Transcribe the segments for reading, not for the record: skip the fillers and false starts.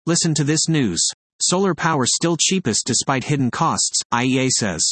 Listen to this news. Solar power still cheapest despite hidden costs, IEA says.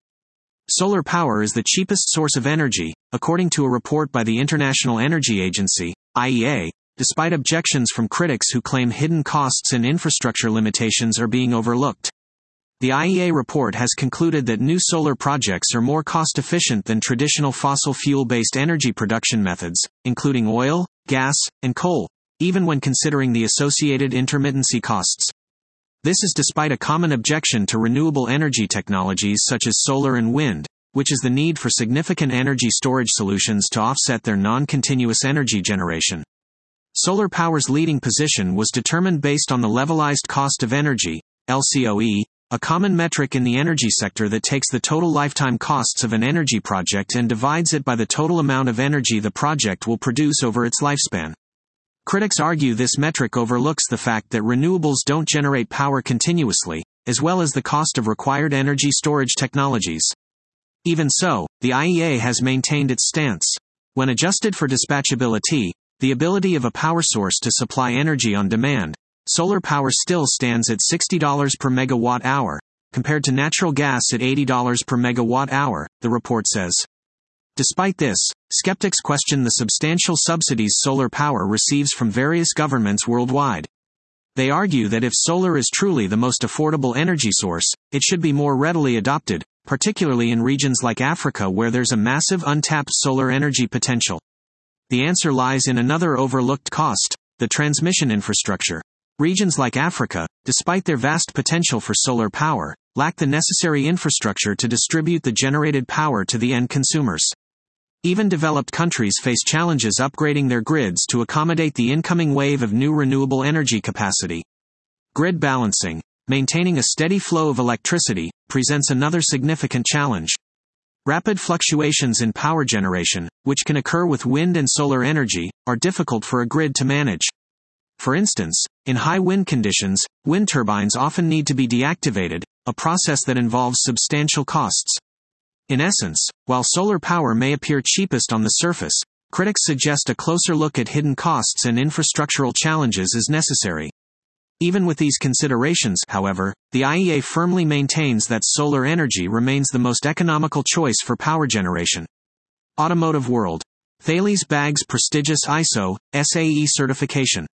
Solar power is the cheapest source of energy, according to a report by the International Energy Agency, IEA, despite objections from critics who claim hidden costs and infrastructure limitations are being overlooked. The IEA report has concluded that new solar projects are more cost-efficient than traditional fossil fuel-based energy production methods, including oil, gas, and coal, even when considering the associated intermittency costs. This is despite a common objection to renewable energy technologies such as solar and wind, which is the need for significant energy storage solutions to offset their non-continuous energy generation. Solar power's leading position was determined based on the levelized cost of energy, LCOE, a common metric in the energy sector that takes the total lifetime costs of an energy project and divides it by the total amount of energy the project will produce over its lifespan. Critics argue this metric overlooks the fact that renewables don't generate power continuously, as well as the cost of required energy storage technologies. Even so, the IEA has maintained its stance. When adjusted for dispatchability, the ability of a power source to supply energy on demand, solar power still stands at $60 per megawatt hour, compared to natural gas at $80 per megawatt hour, the report says. Despite this, skeptics question the substantial subsidies solar power receives from various governments worldwide. They argue that if solar is truly the most affordable energy source, it should be more readily adopted, particularly in regions like Africa where there's a massive untapped solar energy potential. The answer lies in another overlooked cost: the transmission infrastructure. Regions like Africa, despite their vast potential for solar power, lack the necessary infrastructure to distribute the generated power to the end consumers. Even developed countries face challenges upgrading their grids to accommodate the incoming wave of new renewable energy capacity. Grid balancing, maintaining a steady flow of electricity, presents another significant challenge. Rapid fluctuations in power generation, which can occur with wind and solar energy, are difficult for a grid to manage. For instance, in high wind conditions, wind turbines often need to be deactivated, a process that involves substantial costs. In essence, while solar power may appear cheapest on the surface, critics suggest a closer look at hidden costs and infrastructural challenges is necessary. Even with these considerations, however, the IEA firmly maintains that solar energy remains the most economical choice for power generation. Automotive world. Thales bags prestigious ISO, SAE certification.